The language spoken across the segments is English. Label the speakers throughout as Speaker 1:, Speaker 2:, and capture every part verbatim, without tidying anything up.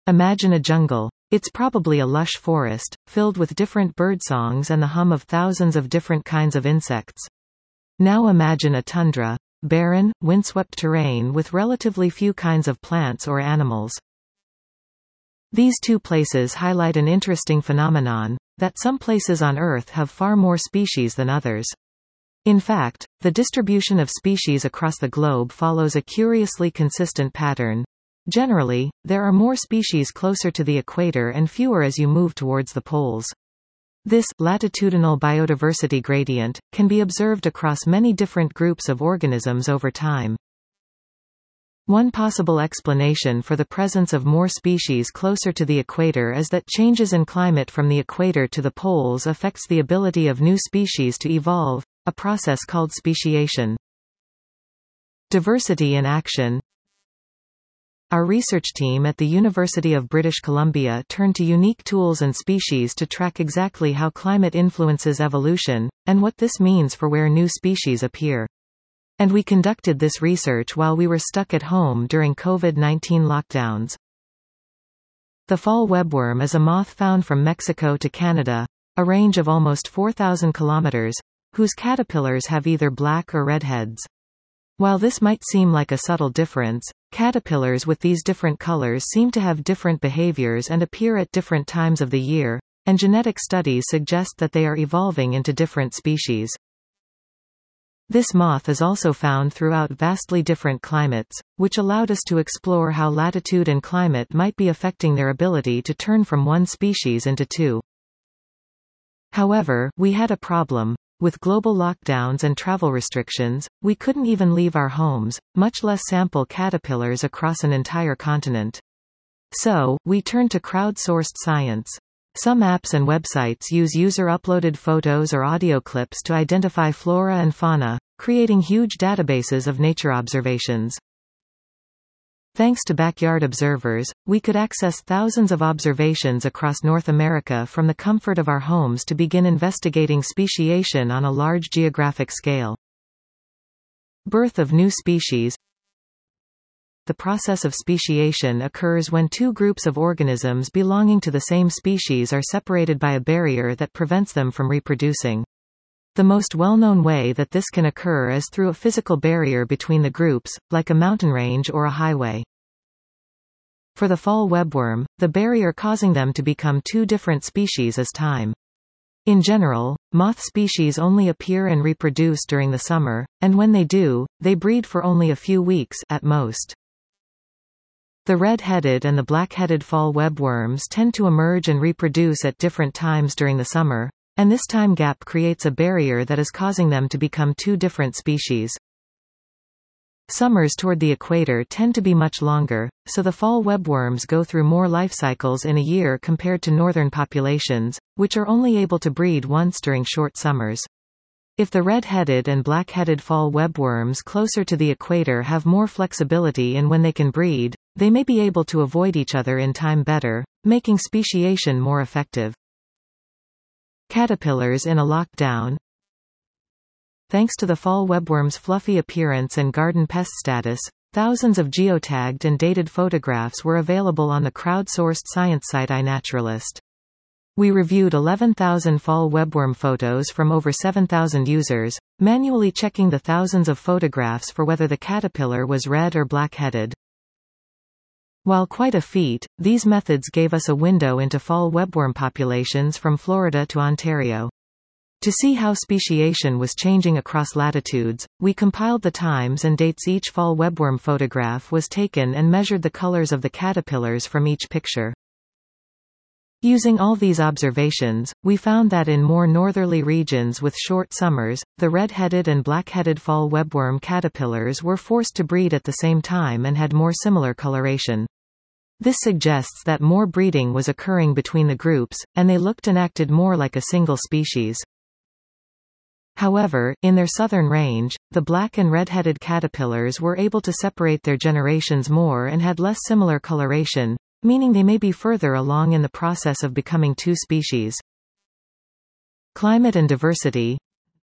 Speaker 1: Imagine a jungle. It's probably a lush forest, filled with different bird songs and the hum of thousands of different kinds of insects. Now imagine a tundra. Barren, windswept terrain with relatively few kinds of plants or animals. These two places highlight an interesting phenomenon, that some places on Earth have far more species than others. In fact, the distribution of species across the globe follows a curiously consistent pattern. Generally, there are more species closer to the equator and fewer as you move towards the poles. This latitudinal biodiversity gradient can be observed across many different groups of organisms over time. One possible explanation for the presence of more species closer to the equator is that changes in climate from the equator to the poles affects the ability of new species to evolve, a process called speciation. Diversity in action. Our research team at the University of British Columbia turned to unique tools and species to track exactly how climate influences evolution, and what this means for where new species appear. And we conducted this research while we were stuck at home during COVID nineteen lockdowns. The fall webworm is a moth found from Mexico to Canada, a range of almost four thousand kilometers, whose caterpillars have either black or red heads. While this might seem like a subtle difference, caterpillars with these different colors seem to have different behaviors and appear at different times of the year, and genetic studies suggest that they are evolving into different species. This moth is also found throughout vastly different climates, which allowed us to explore how latitude and climate might be affecting their ability to turn from one species into two. However, we had a problem. With global lockdowns and travel restrictions, we couldn't even leave our homes, much less sample caterpillars across an entire continent. So, we turned to crowdsourced science. Some apps and websites use user-uploaded photos or audio clips to identify flora and fauna, creating huge databases of nature observations. Thanks to Backyard Observers, we could access thousands of observations across North America from the comfort of our homes to begin investigating speciation on a large geographic scale. Birth of new species. The process of speciation occurs when two groups of organisms belonging to the same species are separated by a barrier that prevents them from reproducing. The most well-known way that this can occur is through a physical barrier between the groups, like a mountain range or a highway. For the fall webworm, the barrier causing them to become two different species is time. In general, moth species only appear and reproduce during the summer, and when they do, they breed for only a few weeks at most. The red-headed and the black-headed fall webworms tend to emerge and reproduce at different times during the summer, and this time gap creates a barrier that is causing them to become two different species. Summers toward the equator tend to be much longer, so the fall webworms go through more life cycles in a year compared to northern populations, which are only able to breed once during short summers. If the red-headed and black-headed fall webworms closer to the equator have more flexibility in when they can breed, they may be able to avoid each other in time better, making speciation more effective. Caterpillars in a lockdown. Thanks to the fall webworm's fluffy appearance and garden pest status, thousands of geotagged and dated photographs were available on the crowdsourced science site iNaturalist. We reviewed eleven thousand fall webworm photos from over seven thousand users, manually checking the thousands of photographs for whether the caterpillar was red or black-headed. While quite a feat, these methods gave us a window into fall webworm populations from Florida to Ontario. To see how speciation was changing across latitudes, we compiled the times and dates each fall webworm photograph was taken and measured the colors of the caterpillars from each picture. Using all these observations, we found that in more northerly regions with short summers, the red-headed and black-headed fall webworm caterpillars were forced to breed at the same time and had more similar coloration. This suggests that more breeding was occurring between the groups, and they looked and acted more like a single species. However, in their southern range, the black and red-headed caterpillars were able to separate their generations more and had less similar coloration, meaning they may be further along in the process of becoming two species. Climate and diversity.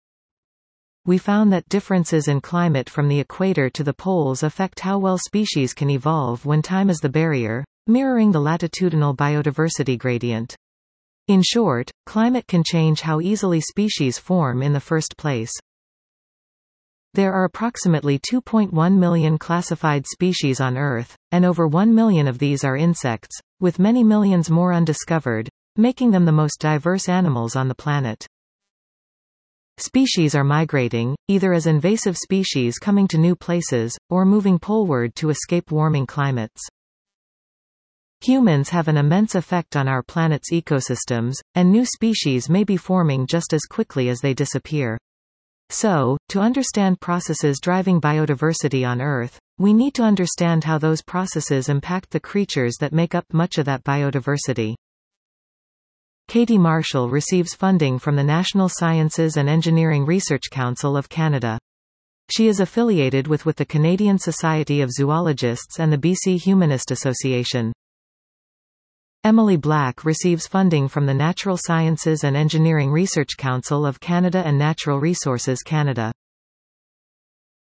Speaker 1: We found that differences in climate from the equator to the poles affect how well species can evolve when time is the barrier, mirroring the latitudinal biodiversity gradient. In short, climate can change how easily species form in the first place. There are approximately two point one million classified species on Earth, and over one million of these are insects, with many millions more undiscovered, making them the most diverse animals on the planet. Species are migrating, either as invasive species coming to new places, or moving poleward to escape warming climates. Humans have an immense effect on our planet's ecosystems, and new species may be forming just as quickly as they disappear. So, to understand processes driving biodiversity on Earth, we need to understand how those processes impact the creatures that make up much of that biodiversity. Katie Marshall receives funding from the National Sciences and Engineering Research Council of Canada. She is affiliated with, with the Canadian Society of Zoologists and the B C Humanist Association. Emily Black receives funding from the Natural Sciences and Engineering Research Council of Canada and Natural Resources Canada.